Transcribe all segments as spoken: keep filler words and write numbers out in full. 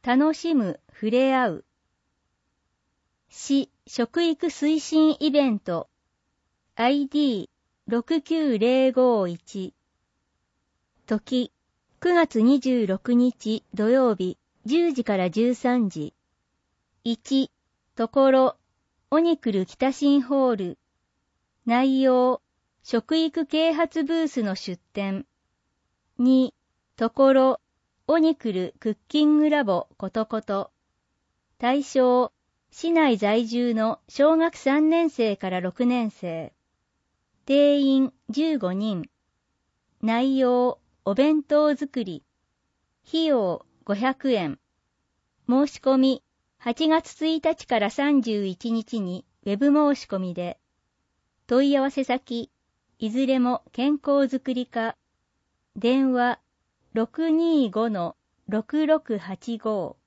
楽しむ、触れ合う。市、食育推進イベント。アイディーろくきゅうぜろごいち。時、くがつにじゅうろくにち土曜日、じゅうじからじゅうさんじ。いち、ところ、オニクル北新ホール。内容、食育啓発ブースの出展。に、ところ、オニクルクッキングラボことこと。対象、市内在住の小学さんねんせいからろくねんせい。定員じゅうごにん。内容、お弁当作り。費用ごひゃくえん。申し込み、はちがつついたちからさんじゅういちにちにウェブ申し込みで。問い合わせ先、いずれも健康づくり課。電話 ろくにーごのろくろくはちご。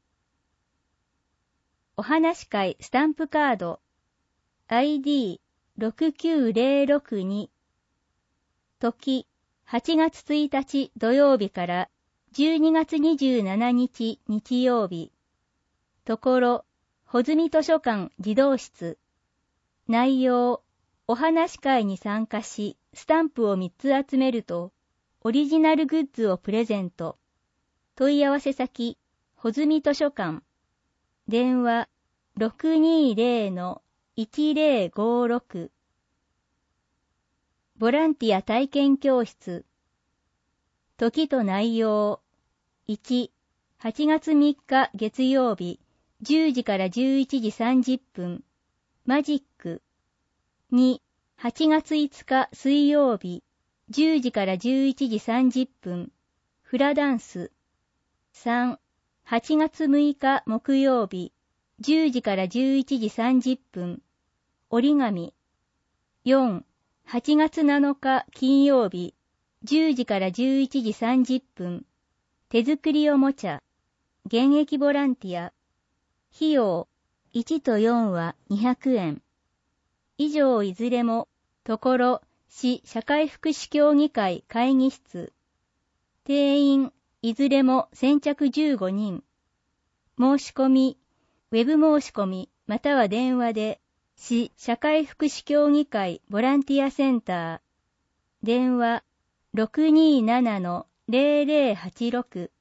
お話会スタンプカード アイディーろくきゅうぜろろくに。時、はちがつついたち土曜日からじゅうにがつにじゅうしちにち日曜日。ところ、穂積図書館児童室。内容、お話会に参加し、スタンプをみっつ集めると、オリジナルグッズをプレゼント。問い合わせ先、穂積図書館。電話 ろくにーぜろのいちぜろごろく。ボランティア体験教室。時と内容。いち、はちがつみっか月曜日、じゅうじからじゅういちじさんじゅっぷん。マジック。に、はちがついつか水曜日、じゅうじからじゅういちじさんじゅっぷん。フラダンス。さん、はちがつむいか木曜日、じゅうじからじゅういちじさんじゅっぷん。折り紙。よん、はちがつなのか金曜日、じゅうじからじゅういちじさんじゅっぷん。手作りおもちゃ。現役ボランティア。費用、いちとよんはにひゃくえん。以上いずれも、ところ、市社会福祉協議会会議室。定員、いずれも先着じゅうごにん。申し込み、ウェブ申し込み、または電話で、市社会福祉協議会ボランティアセンター。電話、ろくにーななのぜろぜろはちろく。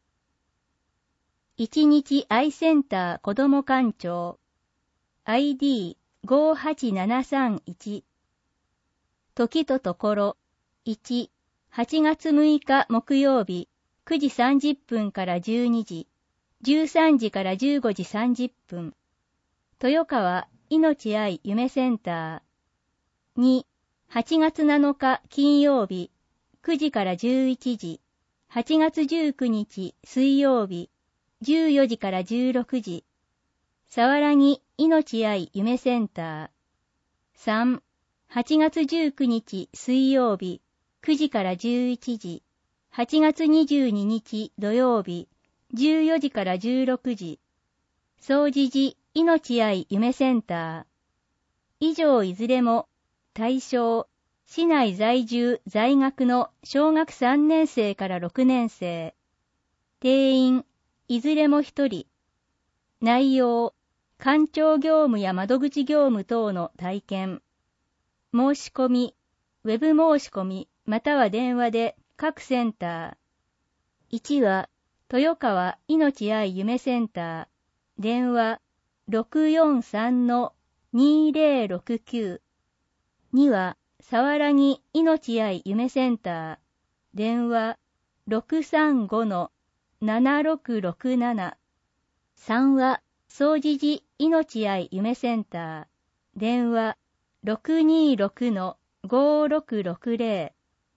一日アイセンター子ども館長。アイディーごはちななさんいち。時とところ、いち、はちがつむいか木曜日、くじさんじゅっぷんからじゅうにじ、じゅうさんじからじゅうごじさんじゅっぷん。豊川いのちあい夢センター。に、はちがつなのか金曜日、くじからじゅういちじ、はちがつじゅうくにち水曜日、じゅうよじからじゅうろくじ。さわらぎいのちあい夢センター。さん、はちがつじゅうくにち水曜日、くじからじゅういちじ、はちがつにじゅうににち土曜日、じゅうよじからじゅうろくじ。総持寺いのちあい夢センター。以上いずれも、対象、市内在住在学の小学さんねんせいからろくねんせい。定員、いずれもひとり。内容、館長業務や窓口業務等の体験。申し込み、ウェブ申し込み、または電話で各センター。いちは、豊川いのちあい夢センター。電話 ろくよんさんのにぜろろくきゅう。には、さわらぎいのちあい夢センター。電話 ろくさんごのななろくろくなな。さんは、総持寺いのちあい夢センター。電話 ろくにーろくのごろくろくぜろ。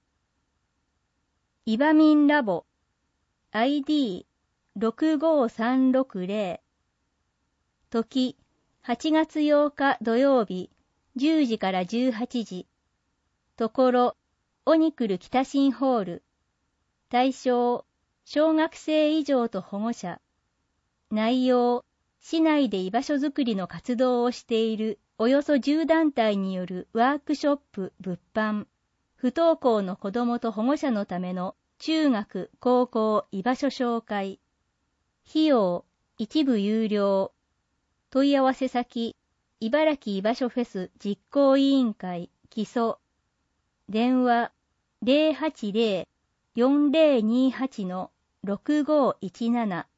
イバミンラボ アイディーろくごさんろくぜろ。時、はちがつようか土曜日、じゅうじからじゅうはちじ。ところ、オニクル北新ホール。対象、小学生以上と保護者。内容、市内で居場所づくりの活動をしているおよそじゅうだんたいによるワークショップ物販。不登校の子どもと保護者のための中学・高校居場所紹介。費用一部有料。問い合わせ先、茨城居場所フェス実行委員会、基礎。電話、ゼロはちゼロ よんゼロにはち ろくごいちなな。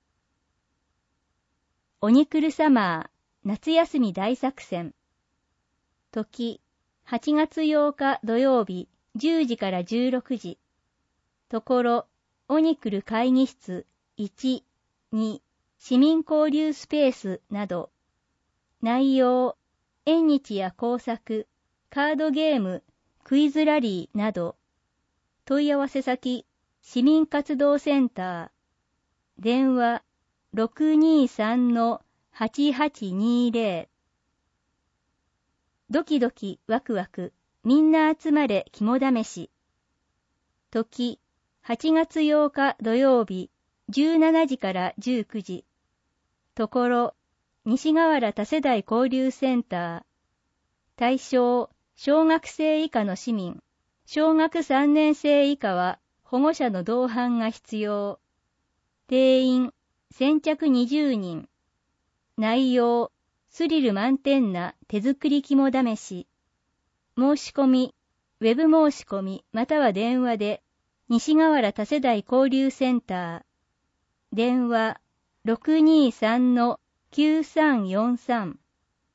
オニクルサマー、夏休み大作戦。時、はちがつようか土曜日、じゅうじからじゅうろくじ。ところ、オニクル会議室いち、に、市民交流スペースなど。内容、縁日や工作、カードゲーム、クイズラリーなど。問い合わせ先、市民活動センター。電話、ろくにさん はちはちにゼロ。ドキドキワクワク、みんな集まれ肝試し。時、はちがつようか土曜日、じゅうしちじからじゅうくじ。ところ、西河原多世代交流センター。対象、小学生以下の市民。小学さんねん生以下は保護者の同伴が必要。定員、先着にじゅうにん。内容、スリル満点な手作り肝試し。申し込み、ウェブ申し込みまたは電話で、西河原多世代交流センター。電話、ろくにさん きゅうさんよんさん。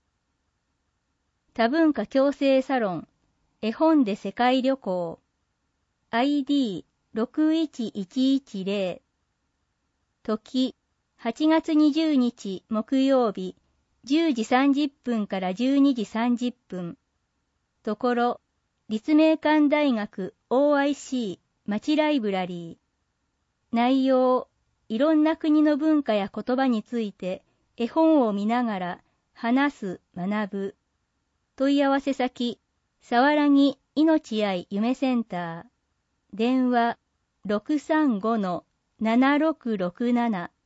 多文化共生サロン、絵本で世界旅行。アイディーろくいちいちいちゼロ。時、はちがつにじゅうにち木曜日、じゅうじさんじゅっぷんからじゅうにじさんじゅっぷん。ところ、立命館大学 オーアイシー 町ライブラリー。内容、いろんな国の文化や言葉について絵本を見ながら話す、学ぶ。問い合わせ先、さわらぎ命愛夢センター。電話、ろくさんご ななろくろくなな。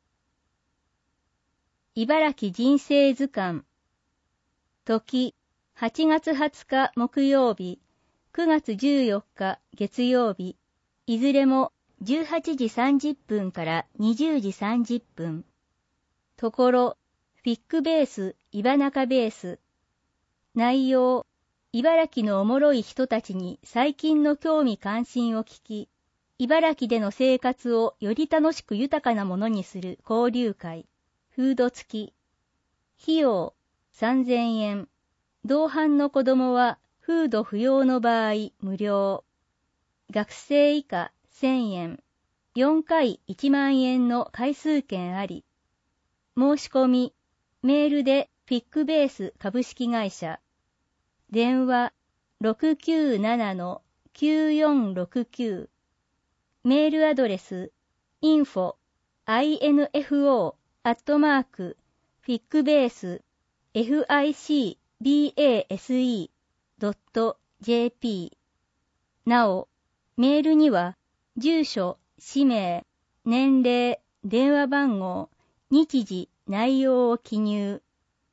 茨城人生図鑑。時、はちがつはつか木曜日、くがつじゅうよっか月曜日、いずれもじゅうはちじさんじゅっぷんからにじゅうじさんじゅっぷん。ところ、フィックベース、岩中ベース。内容、茨城のおもろい人たちに最近の興味関心を聞き、茨城での生活をより楽しく豊かなものにする交流会。フード付き。費用、さんぜんえん。同伴の子供はフード不要の場合無料。学生以下せんえん。よんかいいちまんえんの回数券あり。申し込み、メールでフィックベース株式会社。電話 ろくきゅうなな きゅうよんろくきゅう。メールアドレス インフォ アットマーク フィックベース フィックベース ドット ジェーピー。なお、メールには住所、氏名、年齢、電話番号、日時、内容を記入。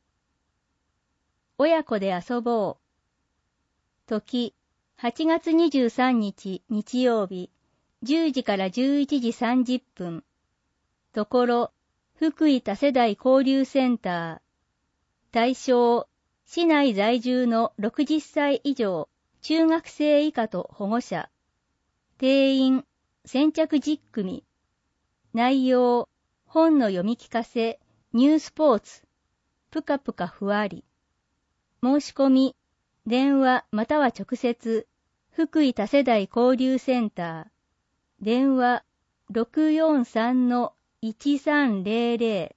親子で遊ぼう。時、はちがつにじゅうさんにち日曜日、じゅうじからじゅういちじさんじゅっぷん。ところ、福井多世代交流センター。対象、市内在住のろくじゅっさい以上、中学生以下と保護者。定員、先着じゅっくみ。内容、本の読み聞かせ、ニュースポーツ。ぷかぷかふわり。申し込み、電話または直接、福井多世代交流センター。電話 ろくよんさん いちさんゼロゼロ。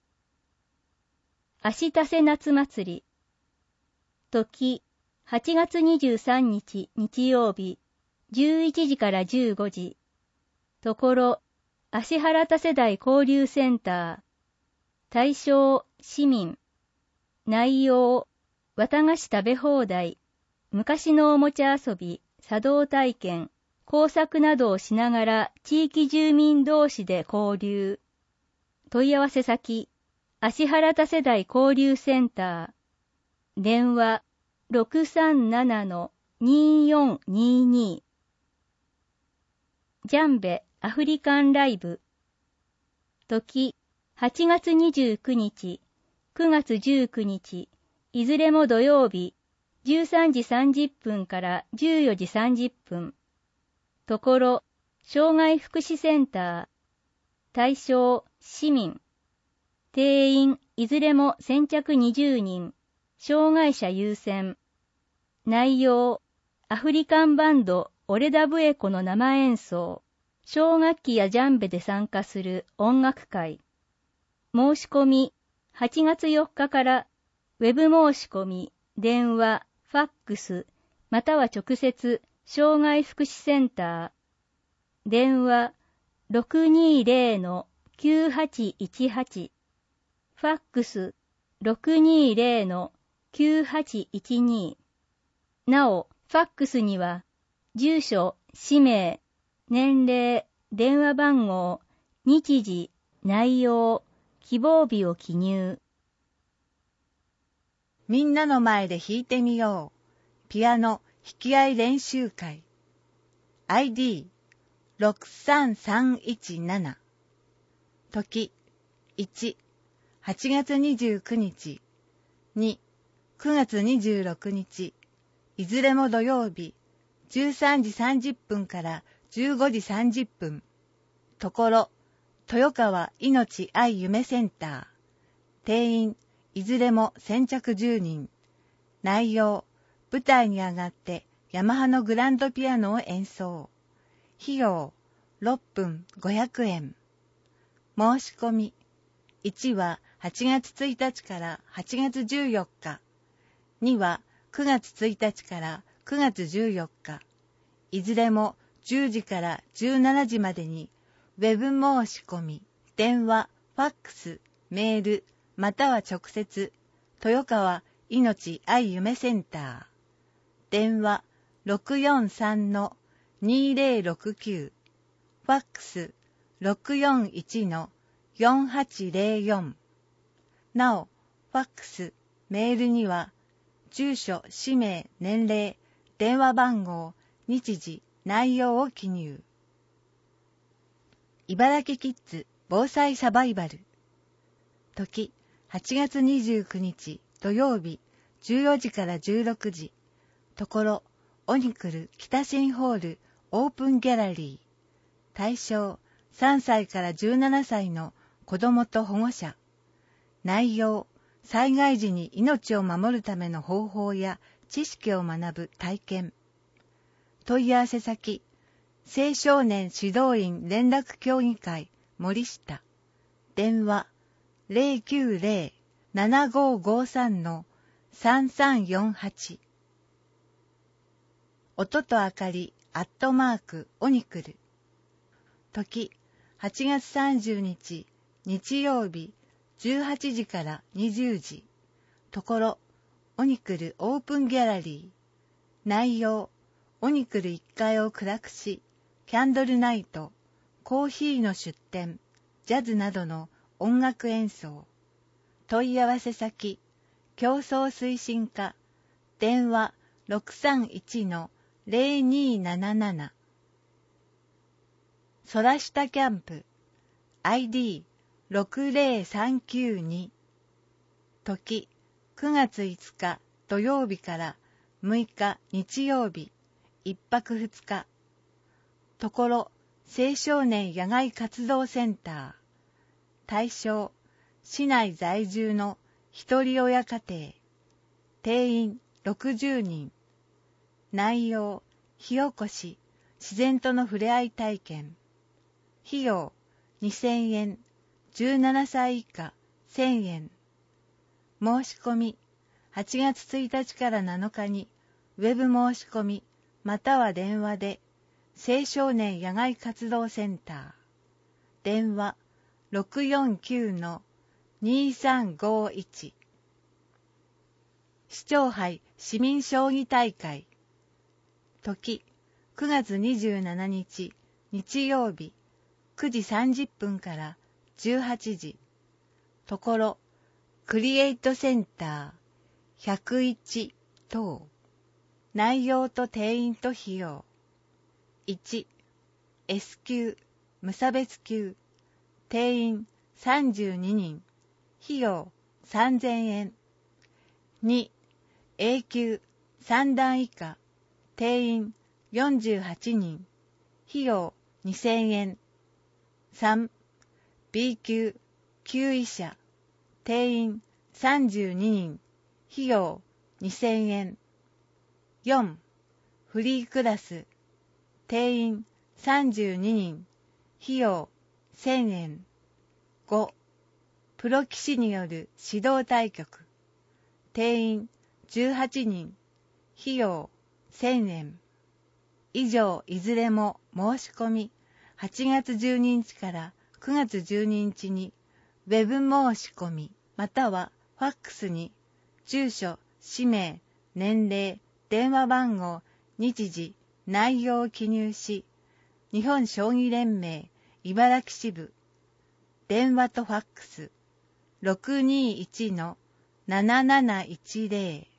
足多世夏祭り。時、はちがつにじゅうさんにち日曜日、じゅういちじからじゅうごじ。ところ、芦原多世代交流センター。対象、市民。内容、綿菓子食べ放題、昔のおもちゃ遊び、茶道体験、工作などをしながら地域住民同士で交流。問い合わせ先、芦原多世代交流センター。電話 ろくさんなな によんにに。ジャンベアフリカンライブ。時、 はちがつにじゅうくにち、くがつじゅうくにち、いずれも土曜日、じゅうさんじさんじゅっぷんからじゅうよじさんじゅっぷん。ところ、障害福祉センター。対象、市民。定員、いずれも先着にじゅうにん。障害者優先。内容、アフリカンバンドオレダブエコの生演奏。小楽器やジャンベで参加する音楽会。申し込み、はちがつよっかから、ウェブ申し込み、電話、ファックス、または直接、障害福祉センター。電話、ろくにーぜろのきゅうはちいちはち。ファックス、ろくにーぜろのきゅうはちいちに。なお、ファックスには、住所、氏名、年齢、電話番号、日時、内容、希望日を記入。 みんなの前で弾いてみよう。ピアノ弾き合い練習会。アイディーろくさんさんいちなな。時いち、はちがつにじゅうくにち。に、くがつにじゅうろくにち。いずれも土曜日、じゅうさんじさんじゅっぷんからじゅうごじさんじゅっぷん。ところ、豊川いのち愛夢センター。定員、いずれも先着じゅうにん。内容、舞台に上がってヤマハのグランドピアノを演奏。費用、ろっぷんごひゃくえん。申し込み、いちははちがつついたちからはちがつじゅうよっか。にはくがつついたちからくがつじゅうよっか。いずれもじゅうじからじゅうしちじまでに、ウェブ申し込み、電話、ファックス、メール、または直接、豊川いのち愛夢センター。電話 ろくよんさんのにぜろろくきゅう。ファックス ろくよんいちのよんはちぜろよん。なお、ファックス、メールには、住所、氏名、年齢、電話番号、日時、内容を記入。茨城キッズ防災サバイバル。時、はちがつにじゅうくにち土曜日じゅうよじからじゅうろくじ。ところ、オニクル北新ホールオープンギャラリー。対象、さんさいからじゅうななさいの子どもと保護者。内容、災害時に命を守るための方法や知識を学ぶ体験。問い合わせ先、青少年指導員連絡協議会森下。電話、ゼロきゅうゼロ ななごごさんのさんさんよんはち。音とあかり、アットマーク、オニクル。時、はちがつさんじゅうにち、日曜日、じゅうはちじからにじゅうじ。ところ、オニクルオープンギャラリー。内容、オニクルいっかいを暗くし、キャンドルナイト、コーヒーの出店、ジャズなどの音楽演奏。問い合わせ先、競争推進課、電話 ろくさんいちのゼロになななな。空下キャンプ、アイディーろくゼロさんきゅうに。時、くがついつか土曜日からむいか日曜日、いっぱくふつか。ところ、青少年野外活動センター。対象、市内在住の一人親家庭。定員ろくじゅうにん。内容、火起こし、自然との触れ合い体験。費用、にせんえん。じゅうななさい以下、せんえん。申し込み、はちがつついたちからなのかに、ウェブ申し込み、または電話で、青少年野外活動センター。電話、ろくよんきゅうのにさんごいち。市長杯市民将棋大会。時、くがつにじゅうしちにち、日曜日、くじさんじゅっぷんからじゅうはちじ。ところ、クリエイトセンターひゃくいち等。内容と定員と費用。いち、エス 級、無差別級。定員さんじゅうににん、費用さんぜんえん。に、A 級さん段以下、定員よんじゅうはちにん、費用にせんえん。さん、B 級きゅう医者、定員さんじゅうににん、費用にせんえん。よん、フリークラス、定員さんじゅうににん、費用せんえん。ご、プロ棋士による指導対局、定員じゅうはちにん、費用せんえん。以上いずれも申し込みはちがつじゅうににちからくがつじゅうににちにウェブ申し込みまたはファックスに住所、氏名、年齢、電話番号、日時、内容を記入し、日本将棋連盟茨城支部電話とファックス ろくにいちのなななないちぜろ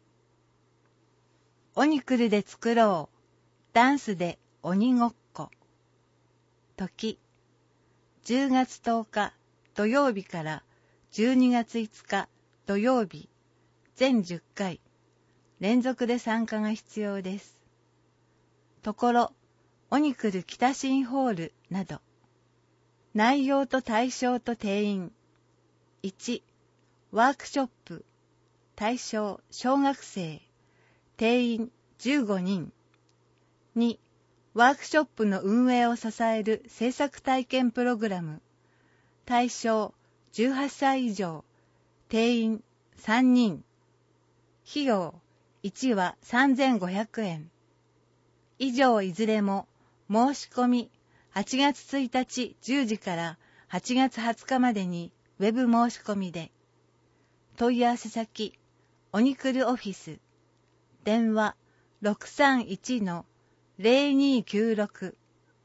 オニクルで作ろうダンスで鬼ごっこ。時じゅうがつとおか土曜日からじゅうにがついつか土曜日全じゅっかい連続で参加が必要です。ところオニクル北新ホールなど。内容と対象と定員。いち、ワークショップ対象小学生定員じゅうごにん。に、ワークショップの運営を支える制作体験プログラム対象じゅうはっさい以上定員さんにん。費用いちはさんぜんごひゃくえん。以上いずれも申し込みはちがつついたちじゅうじからはちがつはつかまでにウェブ申し込みで。問い合わせ先オニクルオフィス電話 ろくさんいちのぜろにきゅうろく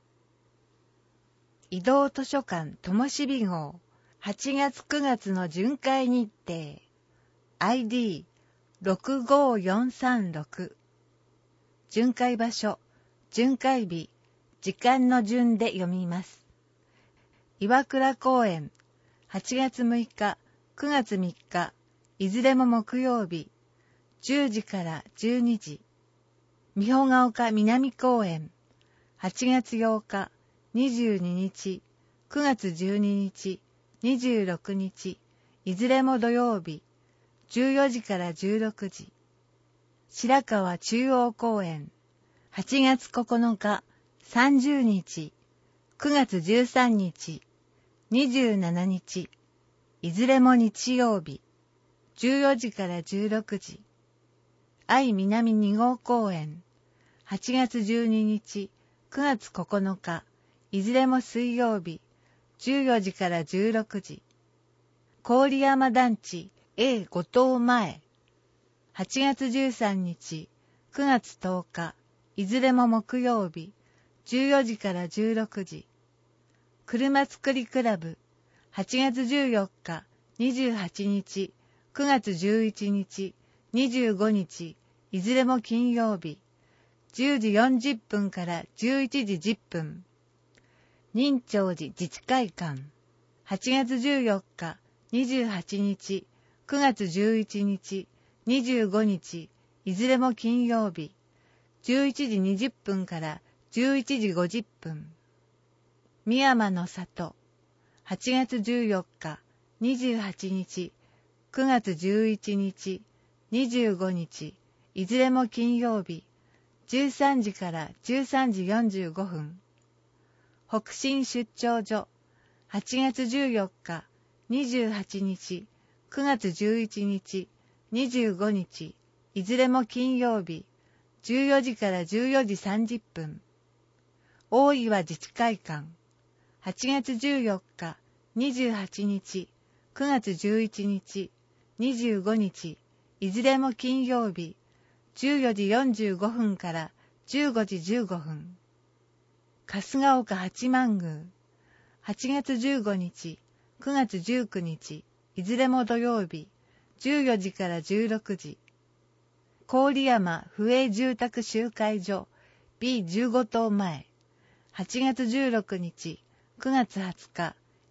移動図書館ともしび号はちがつくがつの巡回日程 アイディーろくごよんさんろく 巡回場所巡回日時間の順で読みます。岩倉公園はちがつむいかくがつみっかいずれも木曜日じゅうじからじゅうにじ。三保ヶ丘南公園はちがつようかにじゅうににちくがつじゅうににちにじゅうろくにちいずれも土曜日じゅうよじからじゅうろくじ。白川中央公園はちがつここのかさんじゅうにちくがつじゅうさんにちにじゅうしちにちいずれも日曜日じゅうよじからじゅうろくじ。愛南にごう公園はちがつじゅうににちくがつここのかいずれも水曜日じゅうよじからじゅうろくじ。郡山団地 A ご棟前はちがつじゅうさんにちくがつとおかいずれも木曜日じゅうよじからじゅうろくじ。車作りクラブはちがつじゅうよっかにじゅうはちにちくがつじゅういちにちにじゅうごにちいずれも金曜日じゅうじよんじゅっぷんからじゅういちじじゅっぷん。仁長寺自治会館はちがつじゅうよっかにじゅうはちにちくがつじゅういちにちにじゅうごにちいずれも金曜日じゅういちじにじゅっぷんからじゅういちじごじゅっぷん。深山の里はちがつじゅうよっかにじゅうはちにちくがつじゅういちにちにじゅうごにちいずれも金曜日じゅうさんじからじゅうさんじよんじゅうごふん。北進出張所はちがつじゅうよっかにじゅうはちにちくがつじゅういちにちにじゅうごにちいずれも金曜日じゅうよじからじゅうよじさんじゅっぷん。大岩自治会館はちがつじゅうよっかにじゅうはちにちくがつじゅういちにちにじゅうごにちいずれも金曜日じゅうよじよんじゅうごふんからじゅうごじじゅうごふん。春日岡八幡宮はちがつじゅうごにちくがつじゅうくにちいずれも土曜日じゅうよじからじゅうろくじ。郡山府営住宅集会所 ビーじゅうご 棟前はちがつじゅうろくにちくがつはつか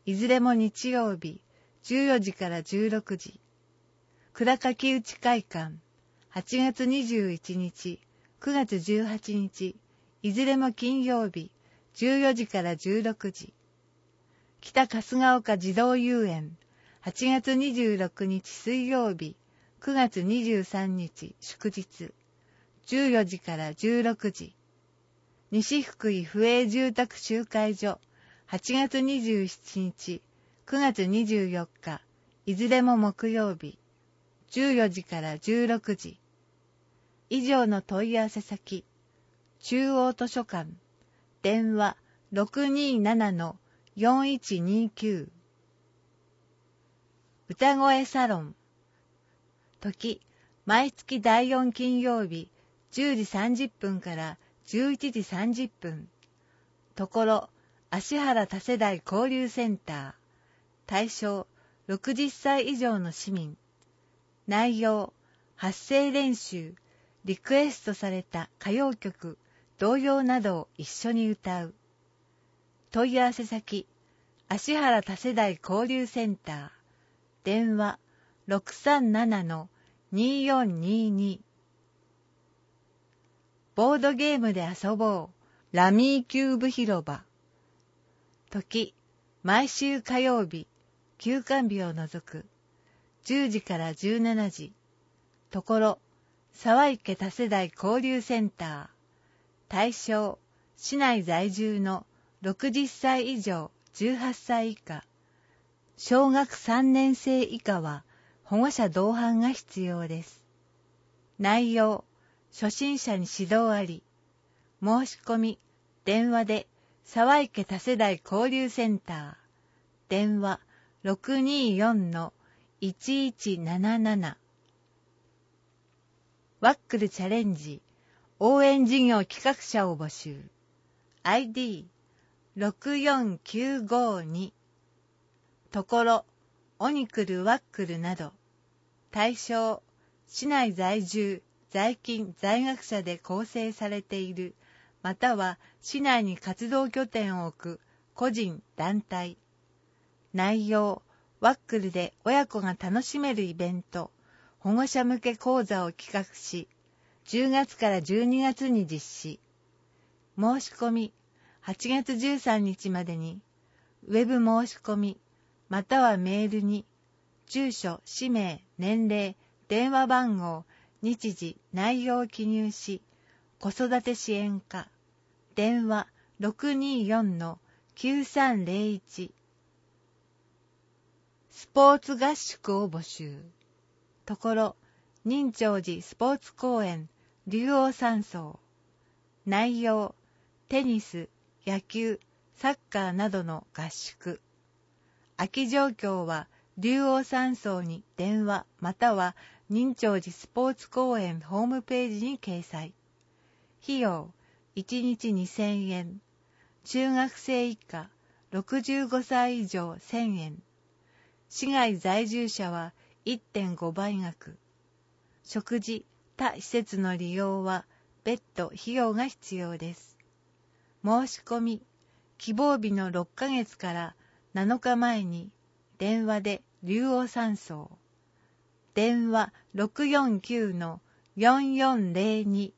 いずれも日曜日、じゅうよじからじゅうろくじ。倉垣内会館、はちがつにじゅういちにち、くがつじゅうはちにち、いずれも金曜日、じゅうよじからじゅうろくじ。北春日丘児童遊園、はちがつにじゅうろくにち水曜日、くがつにじゅうさんにち祝日、じゅうよじからじゅうろくじ。西福井府営住宅集会所、はちがつにじゅうしちにち、くがつにじゅうよっか、いずれも木曜日、じゅうよじからじゅうろくじ。以上の問い合わせ先、中央図書館、電話 ろくにーななのよんいちにきゅう。歌声サロン、時、毎月だいよん金曜日、じゅうじさんじゅっぷんからじゅういちじさんじゅっぷん。ところ、芦原多世代交流センター。対象、ろくじゅっさい以上の市民。内容、発声練習、リクエストされた歌謡曲、童謡などを一緒に歌う。問い合わせ先、芦原多世代交流センター。電話、ろくさんななのにーよんにーに。ボードゲームで遊ぼう。ラミーキューブ広場。時、毎週火曜日、休館日を除く、じゅうじからじゅうしちじ。ところ、沢池多世代交流センター。対象、市内在住のろくじゅっさい以上じゅうはっさい以下。小学さんねんせい以下は保護者同伴が必要です。内容、初心者に指導あり。申し込み、電話で沢池多世代交流センター。電話 ろくにーよんのいちいちなななな。ワックルチャレンジ応援事業企画者を募集。アイディーろくよんきゅうごに。ところ、オニクルワックルなど。対象、市内在住、在勤、在学者で構成されている、または市内に活動拠点を置く個人、団体。内容、ワックルで親子が楽しめるイベント、保護者向け講座を企画し、じゅうがつからじゅうにがつに実施。申し込み、はちがつじゅうさんにちまでに、ウェブ申し込み、またはメールに、住所、氏名、年齢、電話番号、日時、内容を記入し、子育て支援課、電話 ろくにーよんのきゅうさんぜろいち。スポーツ合宿を募集。ところ、仁長寺スポーツ公園、竜王山荘。内容、テニス、野球、サッカーなどの合宿。空き状況は、竜王山荘に電話または仁長寺スポーツ公園ホームページに掲載。費用、いちにちにせんえん。中学生以下、ろくじゅうごさい以上せんえん。市外在住者は いってんごばい額。食事、他施設の利用は別途費用が必要です。申し込み、希望日のろっかげつからなのかまえに電話で竜王山荘。電話 ろくよんきゅうのよんよんぜろに。